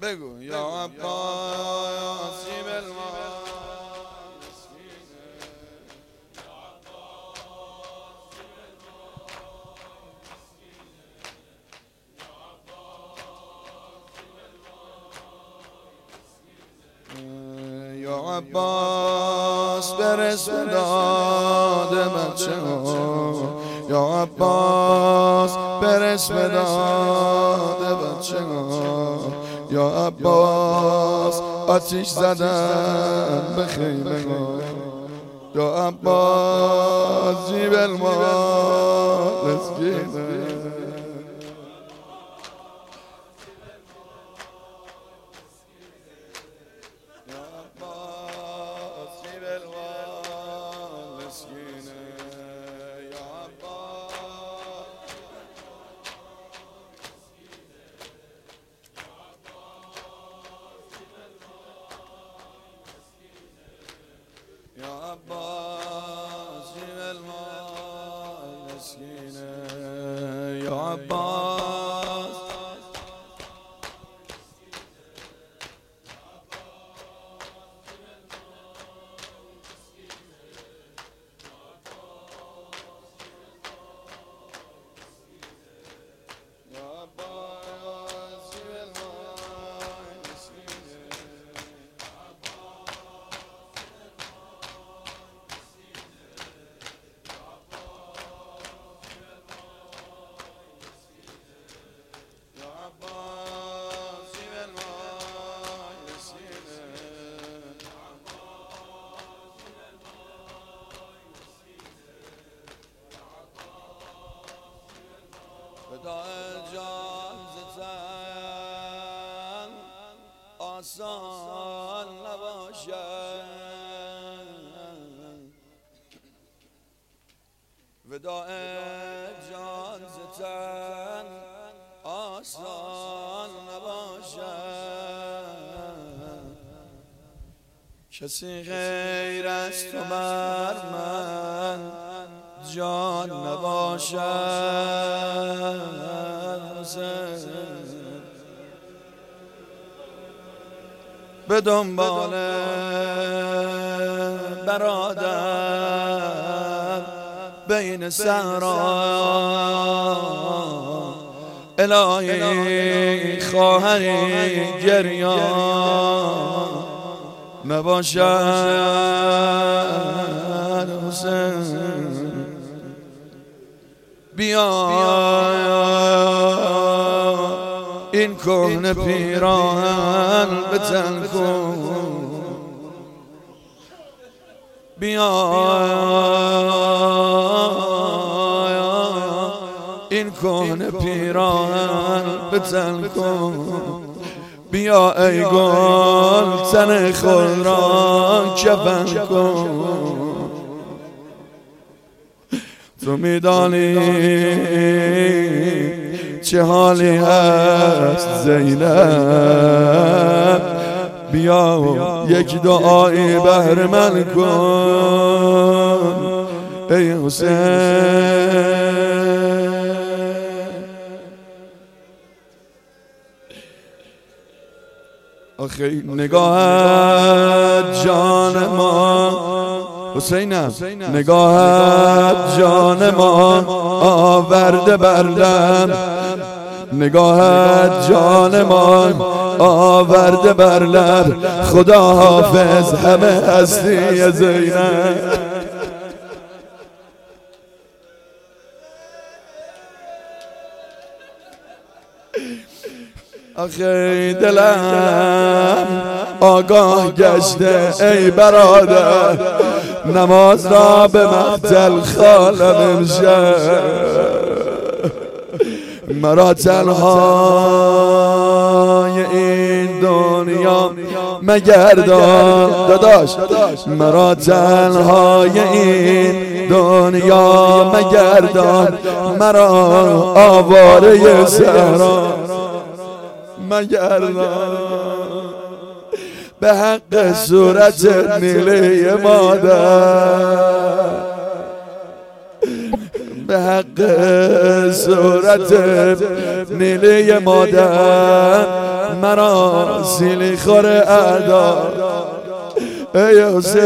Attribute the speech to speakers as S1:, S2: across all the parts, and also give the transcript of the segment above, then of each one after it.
S1: بگو یا عباس یا عباس برس به داد بچه ها، یا عباس برس به داد بچه ها، یا عباس آتیش زدن به خیمه ها، یا عباس جیب المال مسکینه. یا عباس جیب المال مسکینه، یا عباس وداع جان ز تن آسان نباشد، وداع جان ز تن آسان نباشد، کسی غیر از تو بر من جان نباشد. به دنبال برادر بین صحرا، الهی خواهری گریان نباشد. حسین بیا این کهنه پیراهن به تن کن، بیا این کهنه پیراهن به تن کن، بیا ای گل تن خود را کفن کن. تو میدانی چه حالی هست زینب، بیا یک دعایی بهر من کن ای حسین. آخه نگاهت جان ما حسینم، نگاهت جان ما آورده بردم، نگاهت جان ما آورده بر لب، خدا حافظ همه هستی زینب. آخه دلم آگاه گشته ای برادر، نماز را به مقتل خوانم امشب، مرا تنهای این دنیا مگردان داداش، مرا تنهای این دنیا مگردان، مرا آواره صحرا مگردان، به حق صورت نیله مادر، به حق صورت نیله مادر، مرا سیلی خور اعدا ای حسین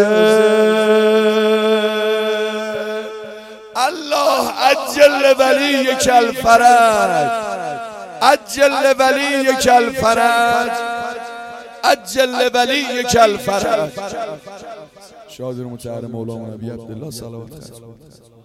S1: الله عجل ولیک الفرج عجل ولیک الفرج عجل ولیک الفرج. شادر متعر مولانا نبی عبدالله صلوات